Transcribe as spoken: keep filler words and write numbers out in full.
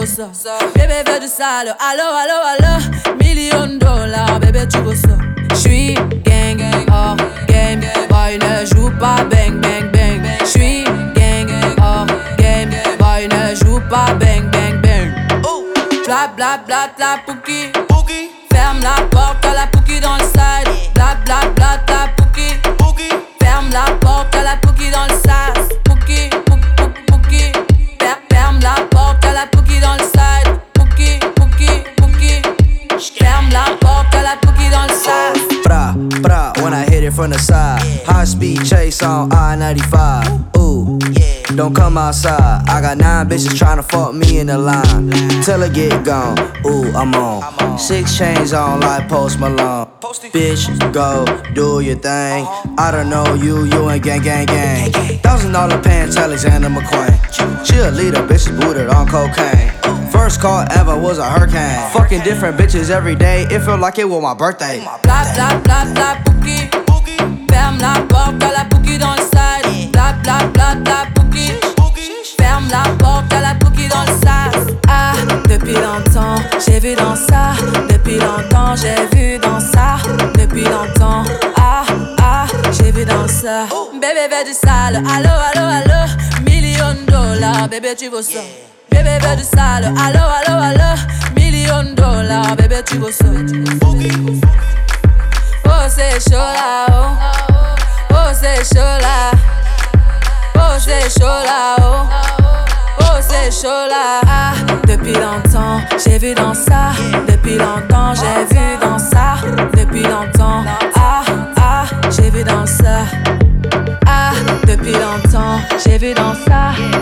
veux ça. Bébé veut du sale, allo, allo, allo. Million de dollars, bébé tu veux ça. J'suis gang, hors game, boy ne joue pas bang, bang, bang. J'suis gang, hors game, boy ne joue pas bang, bang, bang. Bla bla bla bla pouki. Ferme la porte à la pouki dans le side. Bla bla bla bla pouki. Ferme la porte à la pouki dans le sas. Pouki, pouki, pouki. Ferme la porte à la pouki dans le side. Pouki, pouki, pouki. Ferme la porte à la pouki dans le sas. Bra, bra, when I hit it from the side. High speed chase on I ninety-five. Ooh, don't come outside. I got nine bitches tryna fuck me in the line. Till I get gone, ooh, I'm on. Six chains on like Post Malone. Bitch, go, do your thing. I don't know you, you ain't gang, gang, gang. Thousand dollar pants, Alexander McQueen. Cheerleader, bitches booted on cocaine. First call ever was a hurricane. Fucking different bitches every day, it felt like it was my birthday. Bla bla bla bla pouki. Ferme la porte à la pouki dans le side. Bla bla bla bla pouki. Ferme la porte à la pouki dans le sas. Ah, depuis longtemps, j'ai vu dans ça. Depuis longtemps, j'ai vu dans ça. Depuis longtemps, ah, ah, j'ai vu dans ça. Bébé veut du sale, allo, allo, allo. Million de dollars, bébé tu veux ça. Bébé veut du sale, allo, allo, allo. Million de dollars, bébé tu veux ça. Oh c'est chaud là, oh. Oh c'est chaud là. Oh c'est chaud là, oh. Oh c'est chaud là. Ah, depuis longtemps, j'ai vu dans ça. Depuis longtemps, j'ai vu dans ça. Depuis longtemps, ah, ah, j'ai vu dans ça. Ah, depuis longtemps, j'ai vu dans ça.